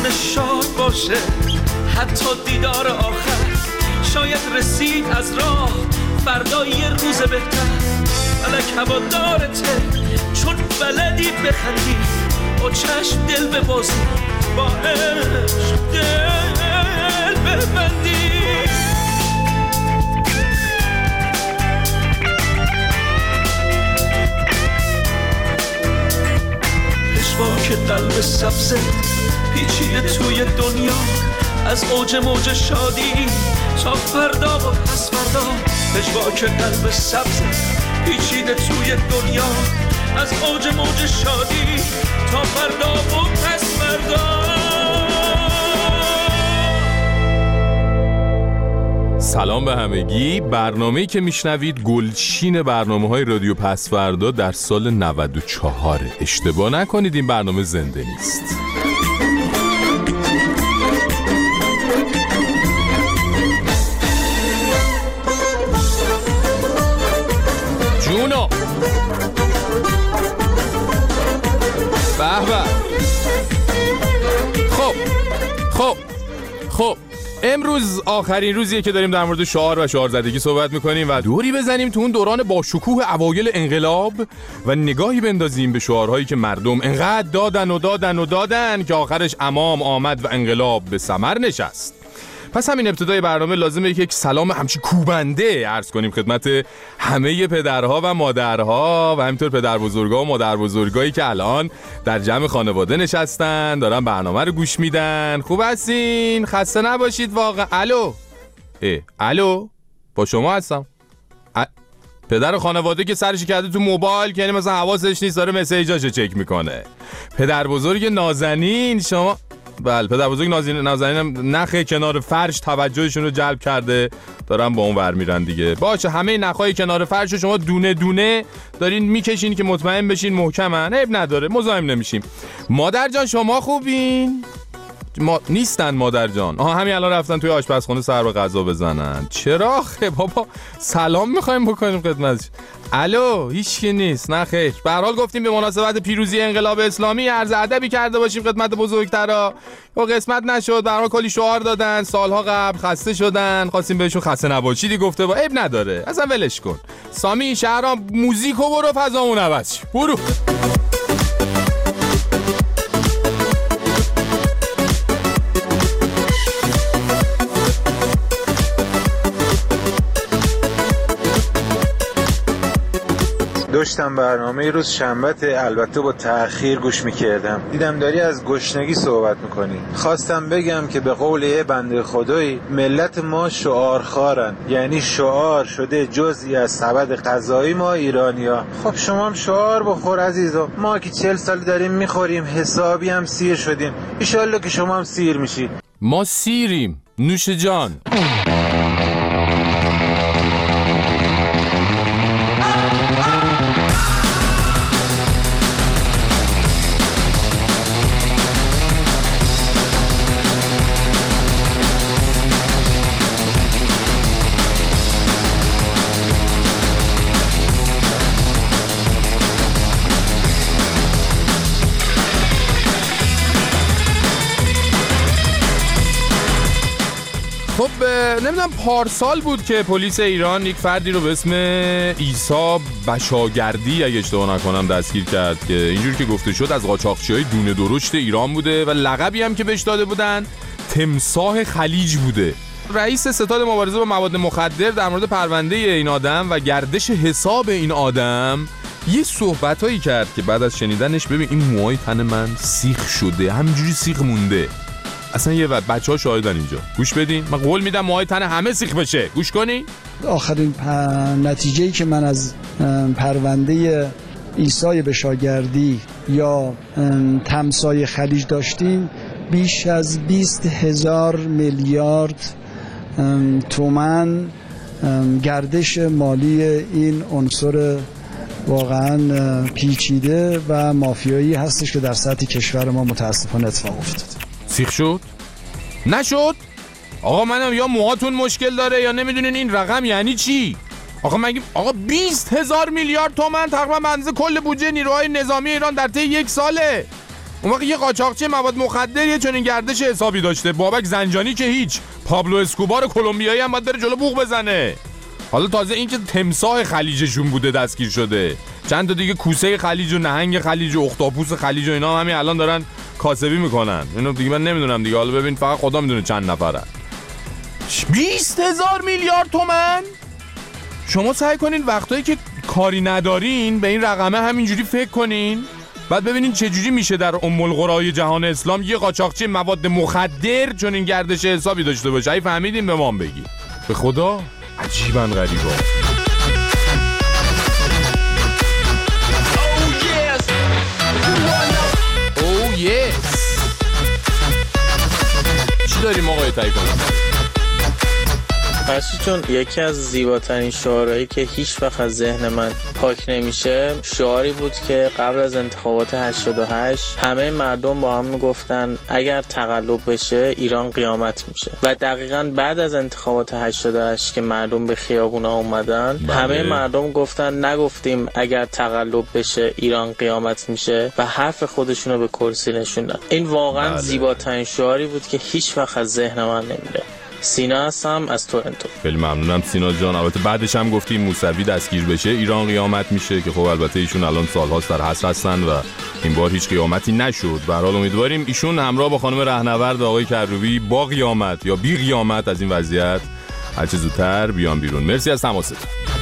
شاد باشه، حتی دیدار آخر شاید رسید از راه، فردا یه روز بهتر. فلک هوادارته چون بلدی بخندی، با چشم دل ببازی، با عشق دل ببندی. پشواک قلب سبزه پیچیده توی دنیا، از اوج موج شادی تا فردا و پس فردا. پشواک قلب سبزه پیچیده توی دنیا، از اوج موج شادی تا فردا و پس فردا. سلام به همگی. برنامه‌ای که میشنوید گلچین برنامه‌های رادیو پسوردا در سال 94. اشتباه نکنید این برنامه زنده نیست. جونو به به. خب امروز آخرین روزیه که داریم در مورد شعار و شعارزدگی صحبت میکنیم و دوری بزنیم تو اون دوران با شکوه اوایل انقلاب و نگاهی بندازیم به شعارهایی که مردم انقدر دادن که آخرش امام آمد و انقلاب به ثمر نشست. پس همین ابتدای برنامه لازمه یک سلام همچی کوبنده عرض کنیم خدمت همه پدرها و مادرها و همینطور پدر بزرگا و مادر بزرگایی که الان در جمع خانواده نشستن دارن برنامه رو گوش میدن. خوب هستین؟ خسته نباشید واقعا. الو با شما هستم. پدر خانواده که سرش کرده تو موبایل که یعنی مثلا حواسش نیست داره مسیجاشو چک میکنه. پدر بزرگ نازنین شما. بله پدر بزرگ نازنینم نخه کنار فرش توجهشون رو جلب کرده، دارن با اون ور میرن دیگه. باشه همه نخای کنار فرش شما دونه دونه دارین میکشین که مطمئن بشین محکمن، عیب نداره، مزاحم نمیشیم. مادر جان شما خوبین؟ نیستن مادر جان. همین الان رفتن توی آشپزخونه سر به غذا بزنن. چرا خب بابا سلام میخوایم بکنیم خدمتش. الو هیچکی نیست؟ نه خیر. به هر حال گفتیم به مناسبت پیروزی انقلاب اسلامی عرض ادبی کرده باشیم خدمت بزرگترا. و قسمت نشد. به هر حال کلی شعار دادن سالها قبل، خسته شدن، خواستیم بهشون خسته نباشیدی گفته با عیب نداره، اصلا ولش کن. سامی شهرام موزیکو برو فضامون عوض شه. برو. داشتم برنامه روز شنبه البته با تأخیر گوش میکردم، دیدم داری از گشنگی صحبت میکنی. خواستم بگم که به قول یه بنده خدایی ملت ما شعارخوارن، یعنی شعار شده جزئی از سبد غذایی ما ایرانیا. خب شما هم شعار بخور عزیزم، ما که 40 سال داریم میخوریم حسابی هم سیر شدیم، ایشالله که شما هم سیر میشید. ما سیریم نوش جان. خب نمیدونم پارسال بود که پلیس ایران یک فردی رو به اسم عیسی بشاگردی اگه اشتباه نکنم دستگیر کرد که اینجور که گفته شد از قاچاقچی‌های دونه درشت ایران بوده و لقبی هم که بهش داده بودن تمساح خلیج بوده. رئیس ستاد مبارزه با مواد مخدر در مورد پرونده این آدم و گردش حساب این آدم یه صحبتایی کرد که بعد از شنیدنش ببین این موهای تن من سیخ شده، همینجوری سیخ مونده. اصلا یه بچه‌ها شاهدن اینجا، گوش بدین. من قول میدم موهای تن همه سیخ بشه، گوش کنی. آخرین نتیجه‌ای که من از پرونده عیسی بشاگردی یا تمساح خلیج داشتیم بیش از 20,000 میلیارد تومان گردش مالی این عنصر واقعا پیچیده و مافیایی هستش که در سطح کشور ما متاسفانه اتفاق افتاد. سیخ شد؟ نشد؟ آقا منم یا موهاتون مشکل داره یا نمیدونین این رقم یعنی چی؟ آقا مگه 20,000 میلیارد تومان تقریبا به اندازه کل بودجه نیروهای نظامی ایران در طی یک ساله. اون وقت یه قاچاقچی مواد مخدر یه چنین گردش حسابی داشته. بابک زنجانی که هیچ، پابلو اسکوبار کلمبیایی هم باید بره جلو بوق بزنه. حالا تازه این که تمساح خلیجشون بوده دستگیر شده. چند تا دیگه کوسه خلیج و نهنگ خلیج و اختاپوس خلیج و اینا همین الان دارن کاسبی میکنن. اینو دیگه من نمیدونم دیگه، حالا ببین فقط خدا میدونه چند نفرن. 20,000 میلیارد تومان. شما سعی کنین وقتایی که کاری ندارین به این رقمه همینجوری فکر کنین، بعد ببینین چه جوری میشه در ام القرای جهان اسلام یه قاچاقچی مواد مخدر چون این گردش حسابی داشته باشه. اگه فهمیدین به ما بگی. به خدا عجیباً غریبا. Oh yes. چی داریم آقای تایکون؟ فرشی چون یکی از زیباترین شعارهایی که هیچ وقت از ذهن من پاک نمیشه شعاری بود که قبل از انتخابات 88 همه مردم با هم میگفتن اگر تقلب بشه ایران قیامت میشه و دقیقاً بعد از انتخابات 88 که مردم به خیابونا اومدن همه مردم گفتن نگفتیم اگر تقلب بشه ایران قیامت میشه و حرف خودشونو به کرسی نشوندن. این واقعاً زیباترین شعاری بود که هیچ وقت از ذهن من نمیره. سینا هستم از تورنتو. خیلی ممنونم سینا جان. البته بعدش هم گفتیم موسوی دستگیر بشه ایران قیامت میشه که خب البته ایشون الان سالهاست در حبس هستن و این بار هیچ قیامتی نشد. به هر حال امیدواریم ایشون همراه با خانم رهنورد آقای کروبی با قیامت یا بی قیامت از این وضعیت هر چه زودتر بیان بیرون. مرسی از تماستون.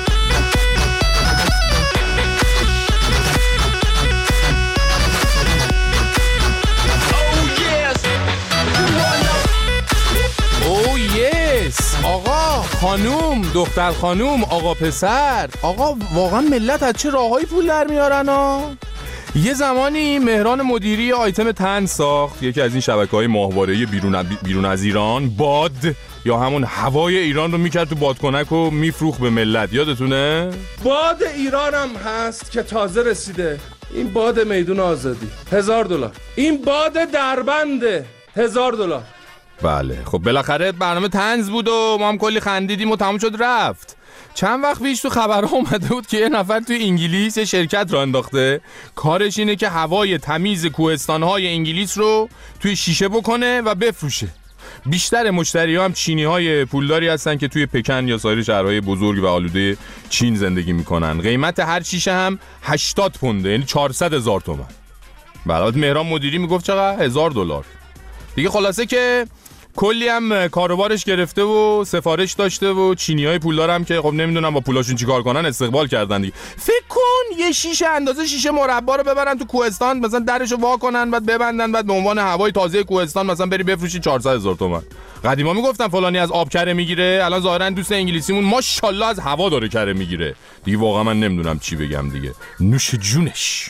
آقا خانوم دختر خانوم آقا پسر آقا واقعا ملت از چه راههایی پول در میارن ها. یه زمانی مهران مدیری آیتم تن ساخت، یکی از این شبکه‌های ماهواره‌ای بیرون از ایران، باد یا همون هوای ایران رو میکرد تو بادکنک و میفروخت به ملت. یادتونه؟ باد ایران هم هست که تازه رسیده. این باد میدون آزادی $1000. این باد دربند $1000. بله خب بالاخره برنامه طنز بود و ما هم کلی خندیدیم و تموم شد رفت. چند وقت پیش تو خبرها اومده بود که یه نفر توی انگلیس یه شرکت راه انداخته کارش اینه که هوای تمیز کوهستان‌های انگلیس رو توی شیشه بکنه و بفروشه. بیشتر مشتری‌ها هم چینی‌های پولداری هستن که توی پکن یا سایر شهرهای بزرگ و آلوده چین زندگی میکنن. قیمت هر شیشه هم 80 پونده، یعنی 400,000 تومان. بعد مهران مدیری میگفت چقدر؟ $1000 دیگه. خلاصه که کلی هم کاروبارش گرفته و سفارش داشته و چینی‌های پولدار هم که خب نمیدونم با پولاشون چیکار کنن استقبال کردن دیگه. فکر کن یه شیشه اندازه شیشه مربا رو ببرن تو کوهستان، مثلا درشو وا کنن بعد ببندن، بعد به عنوان هوای تازه کوهستان مثلا بری بفروشی 400,000 تومان. قدیما میگفتن فلانی از آب کره میگیره، الان ظاهرا دوست انگلیسیمون ماشاءالله از هوا داره کره میگیره دیگه. واقعا من نمیدونم چی بگم دیگه. نوش جونش.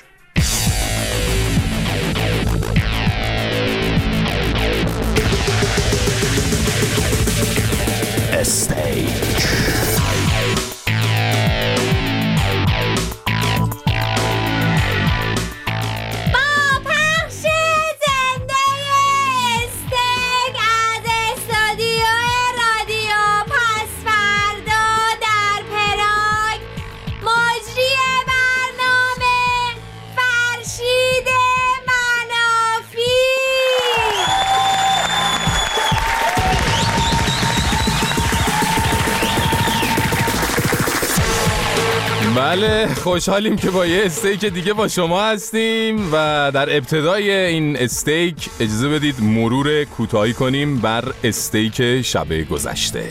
بله خوشحالیم که با یه استیک دیگه با شما هستیم و در ابتدای این استیک اجازه بدید مرور کوتاهی کنیم بر استیک شب گذشته.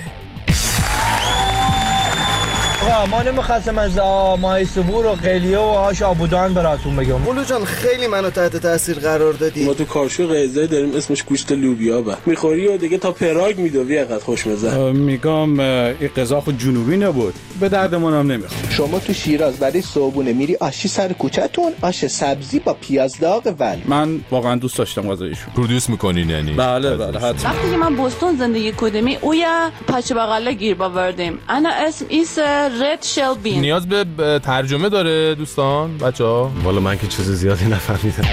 ما نمیخواستم از ماهی سبور و قلیه و آش آبودان براتون بگم. مولو جان خیلی منو تحت تاثیر قرار دادی. ما تو کارشو غذایی داریم اسمش گوشت لوبیا با میخوری و دیگه تا پراگ میدوی اینقدر خوشمزه. میگم این غذا خود جنوبی نبود، به دردمون هم نمیخوره. شما تو شیراز برای صبحونه میری آشی سر کوچه‌تون، آش سبزی با پیاز داغ ولی من واقعا دوست داشتم غذایشون. پرودوس میکنین یعنی؟ بله حتما. وقتی که من بوستون زندگی کردم اویا پچه بغله گیر باوردیم. انا اسم ایس رد شل بین. نیاز به ترجمه داره دوستان بچه‌ها؟ والا من که چیز زیادی نفهمیدم.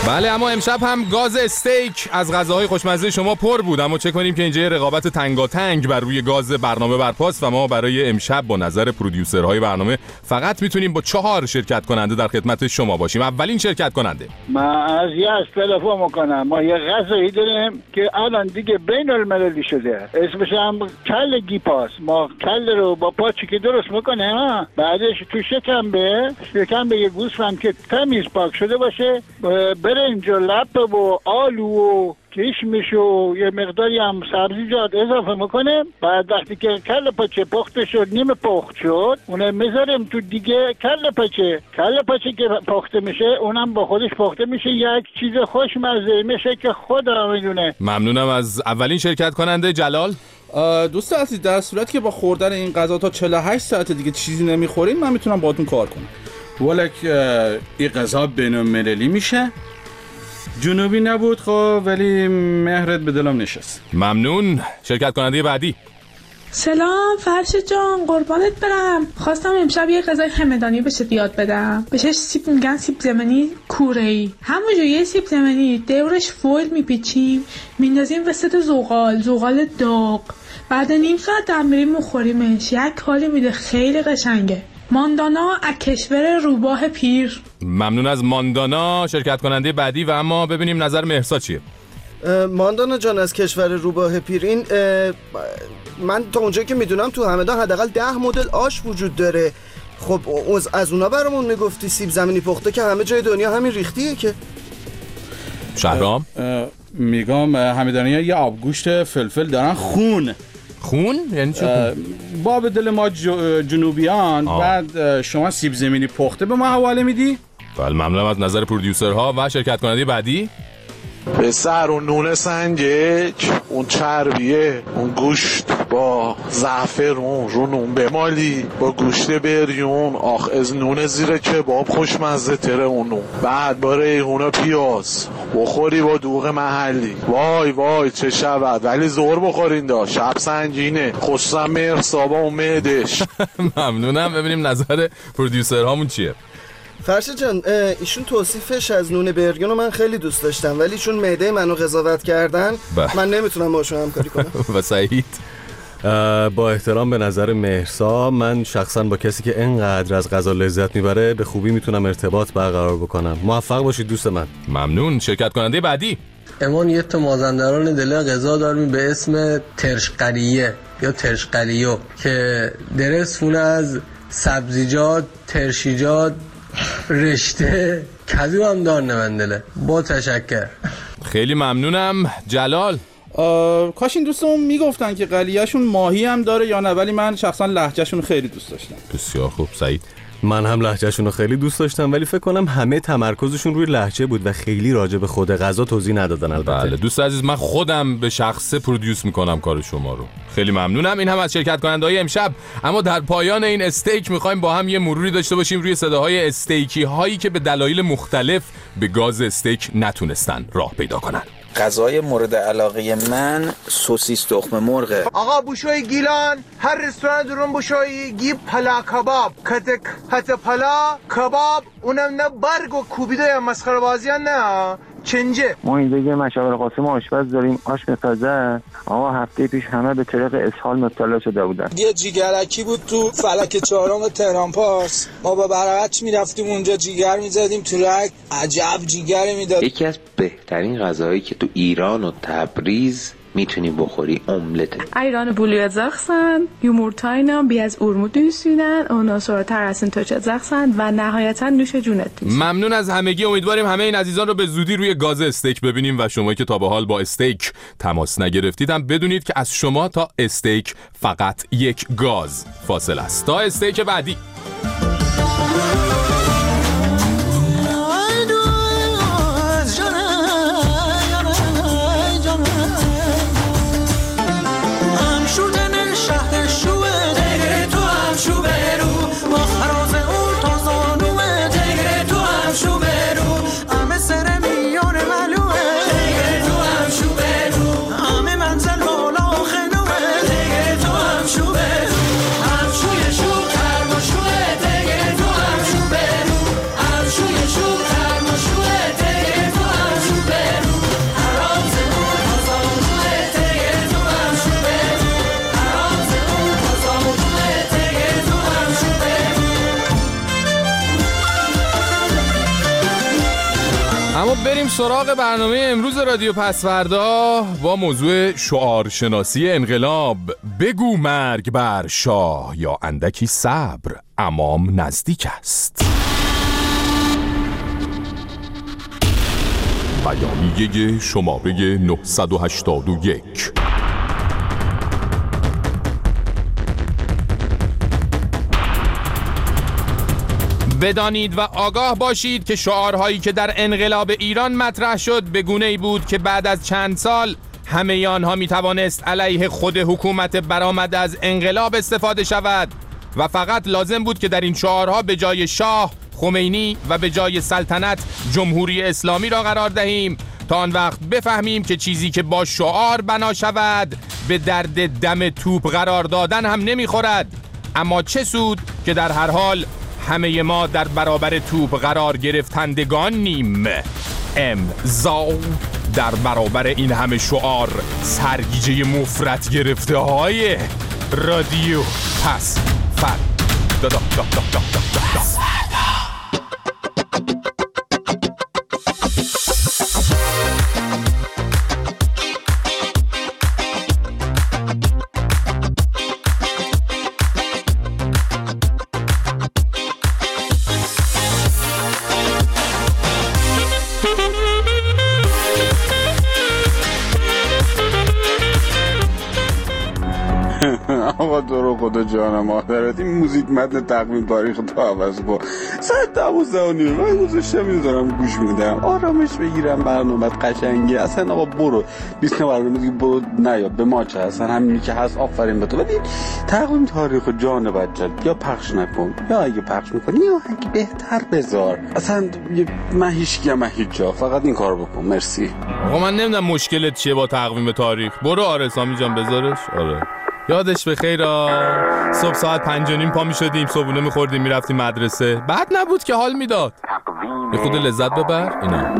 بله، اما امشب هم گاز استیک از غذاهای خوشمزه شما پر بود، اما چه کنیم که اینجا رقابت تنگاتنگ بر روی گاز برنامه برپاست و ما برای امشب با نظر پرودیوسرهای برنامه فقط میتونیم با 4 شرکت کننده در خدمت شما باشیم. اولین شرکت کننده من از تلفن میکنم. ما یه غذایی داریم که الان دیگه بین المللی شده، اسمش هم کله گیپاس. ما کله رو با پاچی که درست میکنه، بعدش تو شکمبه یه گوسفند که تمیز پاک شده باشه، برنج و لب و آلو و کشمش و یه مقداری هم سبزیجات اضافه میکنه. بعد وقتی که کله پاچه پخته شد، نیمه پخت شد، اونم میذاریم تو دیگه کله پاچه که پخته میشه اونم با خودش پخته میشه، یک چیز خوشمزه میشه که خدا میدونه. ممنونم از اولین شرکت کننده. جلال دوست عزیز، در صورتی که با خوردن این غذا تا 48 ساعت دیگه چیزی نمیخورین، من میتونم باهاتون کار کنم. ولک این غذا بین‌المللی میشه. جنوبی نبود خب، ولی مهرت به دلم نشست. ممنون. شرکت کننده بعدی. سلام فرشت جان، قربانت برم. خواستم امشب یه غذای همدانی بهت یاد بدم. بهش سیب میگن، سیب زمینی کوره‌ای. همونجوری یه سیب زمینی دورش فویل میپیچیم، میندازیم وسط زغال داغ. بعد نیم ساعت دم میریم میخوریمش. یک حالی میده، خیلی قشنگه. ماندانا از کشور روباه پیر. ممنون از ماندانا. شرکت کننده بعدی و اما ببینیم نظر مهرسا چیه. ماندانا جان از کشور روباه پیر، این من تا اونجایی که میدونم تو همدان حداقل 10 مدل آش وجود داره. خب از اونا برامون میگفتی سیب زمینی پخته که همه جای دنیا همین ریختیه که. شهرام میگم همدانی‌ها یه آبگوشت فلفل دارن خون یعنی چه؟ با به دل ما جنوبیان. بعد شما سیب زمینی پخته به ما حواله میدی؟ بله، ممنونم از نظر پرودیوسرها و شرکت کننده بعدی. پسر اون نون سنجک، اون چربیه، اون گوشت با زعفرون رو نون بمالی، با گوشت بریون، آخ از نون زیر کباب خوشمزه تره اون نون. بعد با ریحون و پیاز بخوری با دوغ محلی، وای چه شود. ولی زور بخورین دا، شب سنگینه، خصوصا مهرسا با اون معدش. ممنونم. ببینیم نظر پرودیوسرهامون چیه. فرشت جان، ایشون توصیفش از نون برگن رو من خیلی دوست داشتم، ولی چون معده منو قضاوت کردن من نمیتونم باشون همکاری کنم. و سعید با احترام به نظر مهرسا، من شخصا با کسی که اینقدر از غذا لذت میبره به خوبی میتونم ارتباط برقرار بکنم. موفق باشید دوست من. ممنون. شرکت کننده بعدی. امان یه تا مازندران دل غذا داریم به اسم ترشقلیه یا ترشقلیو که درست از سبزیجات، ترشیجات، رشته کدو هم دار نمندله. با تشکر. خیلی ممنونم. جلال کاش این دوستمون میگفتن که قلیه‌شون ماهی هم داره یا نه، ولی من شخصا لهجهشون خیلی دوست داشتم. بسیار خوب. سعید من هم لهجهشون رو خیلی دوست داشتم، ولی فکر کنم همه تمرکزشون روی لهجه بود و خیلی راجع به خود غذا توضیح ندادن. البته بله دوست عزیز، من خودم به شخصه پرودیوس میکنم کار شما رو. خیلی ممنونم. این هم از شرکت کننده‌های امشب. اما در پایان این استیک میخوایم با هم یه مروری داشته باشیم روی صداهای استیکی هایی که به دلایل مختلف به گاز استیک نتونستن راه پیدا کنن. غذای مورد علاقه من سوسیس تخم مرغه. آقا بوشوی گیلان، هر رستوران درون بوشوی گیب پلا کباب، کت پلا کباب، اونم نه برگ و کوبیده یا مسخره بازیان نه چنجه. ما اینجا یه مشاور قاسم آشپز داریم، آش میسازه. آقا هفته پیش همه به طریق اسهال مبتلا شده بودن. یه جیگرکی بود تو فلک 4 تهران پارس، ما با برقچ میرفتیم اونجا جیگر میزدیم تو رگ، عجب جیگری میداد. یکی از بهترین غذاهایی که تو ایران و تبریز میتونی بخوری املته. Ayranı buluyacaksan, yumurtayla biraz urmu düzsünən, ondan sonra tərəsini tökəcəksən və nəhayətən nوش جونت. ممنون از همگی. امیدواریم همه این عزیزان رو به زودی روی گاز استیک ببینیم و شما که تا به حال با استیک تماس نگرفتید هم بدونید که از شما تا استیک فقط یک گاز فاصله است. تا استیک بعدی. بریم سراغ برنامه امروز رادیو پسوردا با موضوع شعارشناسی انقلاب. بگو مرگ بر شاه یا اندکی صبر، امام نزدیک است. بیانیه شماره 981. بدانید و آگاه باشید که شعارهایی که در انقلاب ایران مطرح شد به گونه‌ای بود که بعد از چند سال همه آنها می توانست علیه خود حکومت برآمده از انقلاب استفاده شود و فقط لازم بود که در این شعارها به جای شاه خمینی و به جای سلطنت جمهوری اسلامی را قرار دهیم تا آن وقت بفهمیم که چیزی که با شعار بنا شود به درد دم توپ قرار دادن هم نمیخورد. اما چه سود که در هر حال همه ما در برابر توپ قرار گرفتندگانیم. امضا در برابر این همه شعار سرگیجه مفرط گرفته های رادیو پسوردا. آقا تو رو خدا جان مادرت این موزیک متن تقویم تاریخ تو عوض کن. ساعت 12:30 من گذاشتم میذارم گوش میدم آرامش بگیرم. برنامه‌ت قشنگه اصلا. آقا برو 20 برنامه دیگه برو نیا به ما چه اصلا همینی که هست آفرین به تو. ولی تقویم تاریخ جان بچت یا پخش نکن یا اگه پخش میکنی یا اگه بهتر بذار. اصلا من هیچ جا فقط این کارو بکن. مرسی. آقا من نمیدونم مشکلت چیه با تقویم تاریخ. برو آره سامی جان بذارش. آره یادش بخیر. صبح ساعت 5:30 پا می شدیم، صبحونه می خوردیم، می رفتیم مدرسه. بعد نبود که حال میداد. یه خود لذت ببر. اینا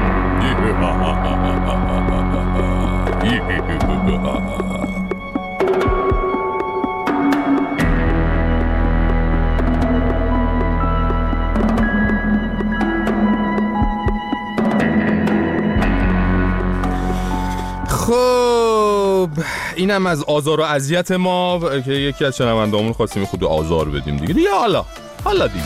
خب اینم از آزار و اذیت ما که یکی از شنوندهامون خواستیم خود آزار بدیم دیگه حالا دیگه.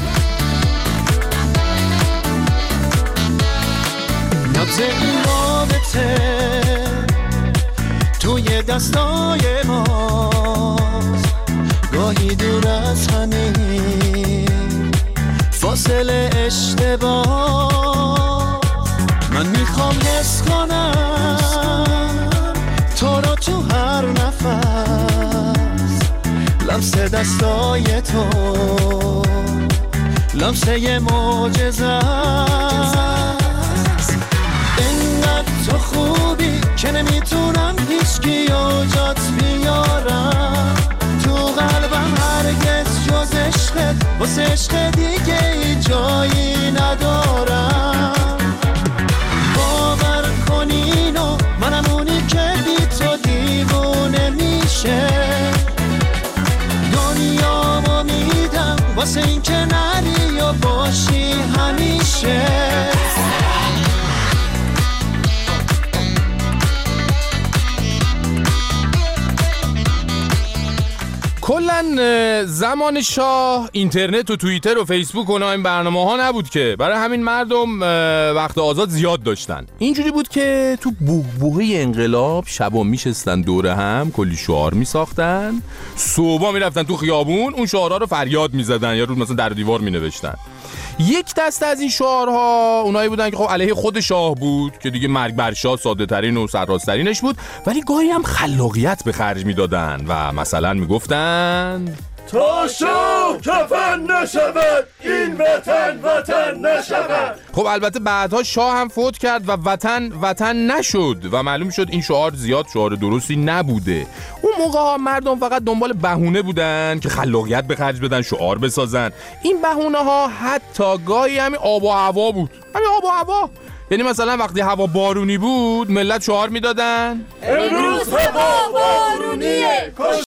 نبض این رابطه توی دستای ماست، گاهی دور از همین فاصله اشتباه. من میخوام حس کنم تو رو تو هر نفس، لمس دستای تو لمسه یه معجزه است. اینقدر تو خوبی که نمیتونم هیچکی جات بیارم تو قلبم هرگز جز عشقت، واسه عشق دیگه ای جایی ندارم. باور کن اینو منم اونی که بی تو دیوونه میشه، دنیامو میدم واسه این که نری و باشی همیشه. کلن زمان شاه اینترنت و توییتر و فیسبوک و این برنامه ها نبود که، برای همین مردم وقت آزاد زیاد داشتن. اینجوری بود که تو بوهبوهه انقلاب شبا میشستن دوره هم کلی شعار میساختن، صبحا میرفتن تو خیابون اون شعارها رو فریاد میزدن یا رو مثلا در دیوار مینوشتن. یک دسته از این شعارها اونایی بودن که خب علیه خود شاه بود که دیگه مرگ بر شاه ساده ترین و سرراسترینش بود، ولی گاهی هم خلاقیت به خرج میدادن و مثلا میگفتن تا شاه کفن نشود این وطن نشود. خب البته بعدها شاه هم فوت کرد و وطن نشد و معلوم شد این شعار زیاد شعار درستی نبوده. اون موقع مردم فقط دنبال بهونه بودن که خلاقیت به خرج بدن، شعار بسازن. این بهونه ها حتی گاهی همین آب و هوا بود. همین آب و هوا، یعنی مثلا وقتی هوا بارونی بود ملت شعار میدادن امروز هوا بارونیه